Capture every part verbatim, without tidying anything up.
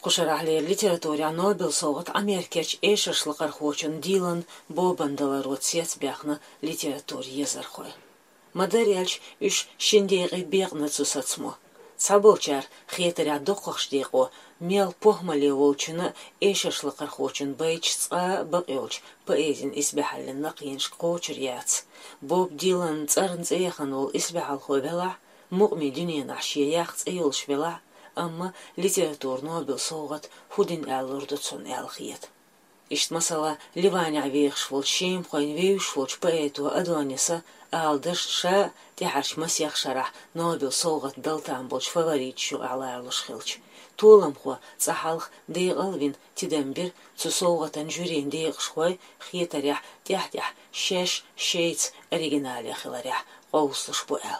Кушарахле литературе Нобел соғат Америкач эшашлықар хочын Дилан Бобандала цвет бяхна литератур езархой. Мадаряльч үш шендейғы беғны цусацмо. Сабылчар хетаря доққақшдейқо мел похмали волчына эшашлықар хочын байчца бақелч поэзин избяхалин нақинш қочыр яц. Боб Дилан царн цеяхан ол избяхал хой бела, муқми дүнien ашия яхц эйолш бела, amma literatūra Nobel soğat hudin ellurdu son elxiyet. İşt masala Livanya vekşvol şim xoyn vevşvolç poetu Adonisa aldış şa tiharş masiyah şarah Nobel soğat daltan bolç favorit şu alayarlış xilç. Tolam xo tsahalx deyğalvin tidembir su soğatan jürin deyğşxoy xiyetarih tihtih şeş şeyts originaliya xilarih qovslış bu el.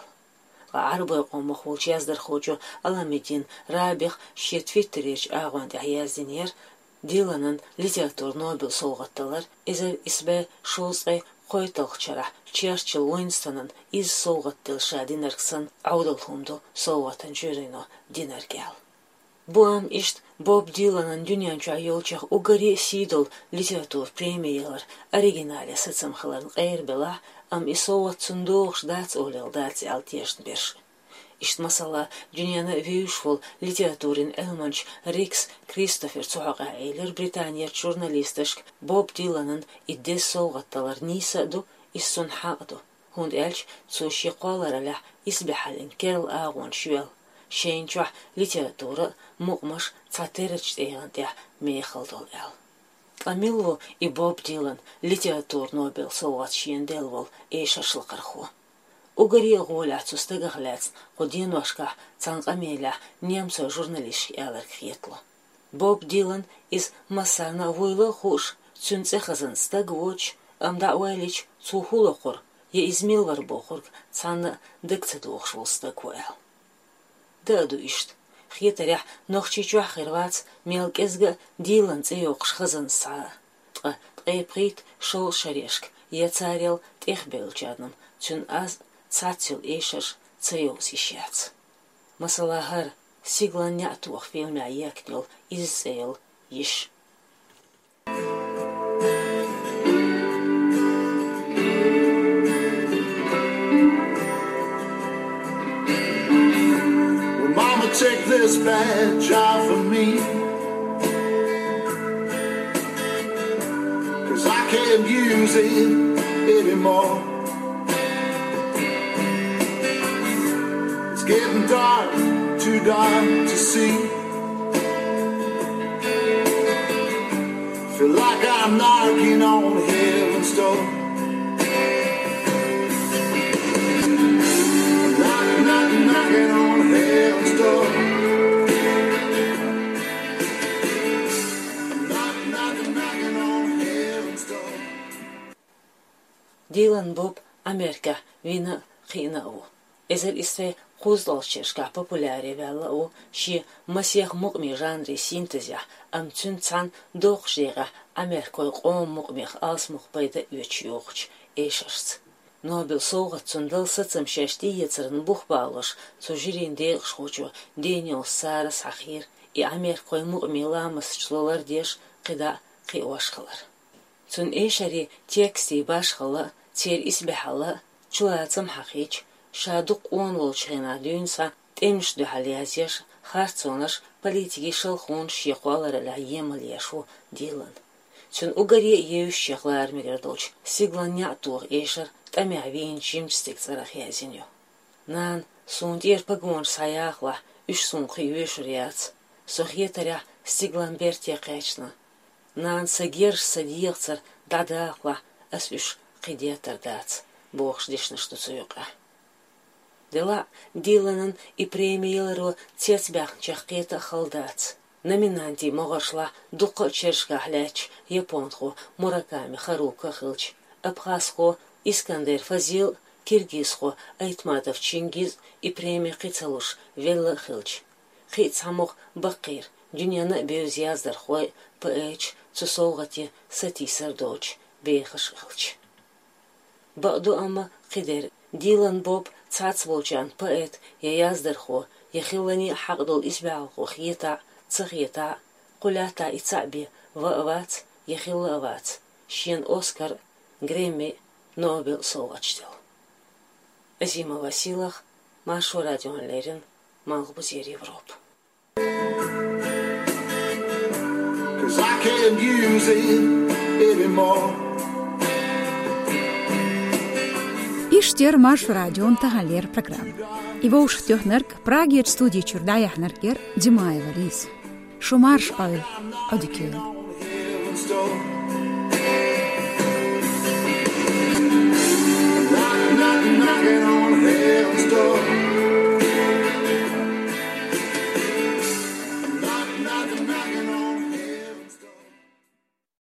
عربي قوم خوش يزدر خوجو علامتين رابح شيت فيتريش أغوان دعيازينير ديلانن ليتراتور نوبل صوغتلر إذا إسبة شوزغي قويتل خشرح تشيرشل وينستونن إز صوغتل شادينركسن عودلهم دو صوغتن جورينو دينرگال. Буам ишт Боб Диланан дюнянча йолчах угари сидол литератур премиялар оригинале сыцамхаларын қайырбела ам исоват сундуғш дац олел дац алтешн берш. Ишт масала дюняны веюшвол литературин элманч Рикс Кристофер Цуаға эйлер Британия журналистышк Боб Диланан иддес соғатталар ниса ду иссун хағду. Хунд элч цуши қоларалях избехалин керл ағуан шуел. Шейнчуах литература муqмаш цатерыч дейгандя мейхалдол эл. Камилу и Боб Дилан литератур Нобел соғат шиенделвол эйшашлықарху. Угари ғоляцу стыгахляц ходин вашка цанqamela немца журналист элар кхетло. Боб Дилан из масана вуйлы хуш цүнце хазын стагвоч амда уайлич цухулохур е измил вар бохург цаны дыкцедуохшвол стагвоэл. Даду ишт. Хетарях нохчичуах хервац мелкезга Дилан цеёқш хазын са. Тқэприт шол шарешк. Я царел техбелчадным. Чун аз цацил эшаш цеёл сишяц. Масалахар сигланя туах фильмя якнил иззейл иш. Take this badge off of me, 'cause I can't use it anymore. It's getting dark, too dark to see. Feel like I'm knocking on heaven's door. Knocking, knocking, knocking on heaven's door. Knocking, knocking, knocking on heaven's door. Дилан Боб Америка вина хина у. Эзер исте куздалчешка популяре вела у ши масиях муqmi жанри синтезя ам цүн цан дохшега Америкой қом муqмих алс муqbayda үч йоqч эшарс. Нобел соғат цундал сыцам шашти ецерн бухбалыш сужирин дейгш хочу Дэниел Сарас Ахир и Америкой муqmi ламас члолар деш қида қиошхалар. Цун эшари тексти башхала цер исбехала чулацам хахич шадуq он волчхена дюнса темшду халязеш харцонаш политики шалхун шиқвалар ла емалешу Дилан. Цун угари еущехлар миградолч сигланя тур эшар тамявин чимстик царахязиню. Нан сундир пагон саяхла үш сунқи юшриац сохетаря стигланберте қечна. Нан сагерш садиғцар дадақла ас үш қидетар дац бохш дешна что цуюқа. Дела Диланын и премиялару цецбях чахкета халдац. Номинанти моғашла дуқа чершка хляч японху Мураками Харука хылч Абхазху Искандер Фазил Киргизху Айтматов Чингиз и премия қицалуш Велла хылч. Қицамух Бақир дюняна беузяздар хуай пэч цусоғати сатисар доч бейхаш хылч. Баъду ама қидер Дилан Боб цац волчан поэт я яздар ху яхилани хақдол избял ху хиета цахиета قلاتا إتصابي وأوات يخيل أوات شين أوسكار غريمي نوبل صوغتشتل أزيما واسيلخ ماشو راديون ليرن مالغبوزير يوروب Cause I can't use it anymore. Иштер маш радион тахалер программ. Его уж тёхнерк прагет студии чурдая хнеркер Димаева Лиз. Шумарш ойл одикёй.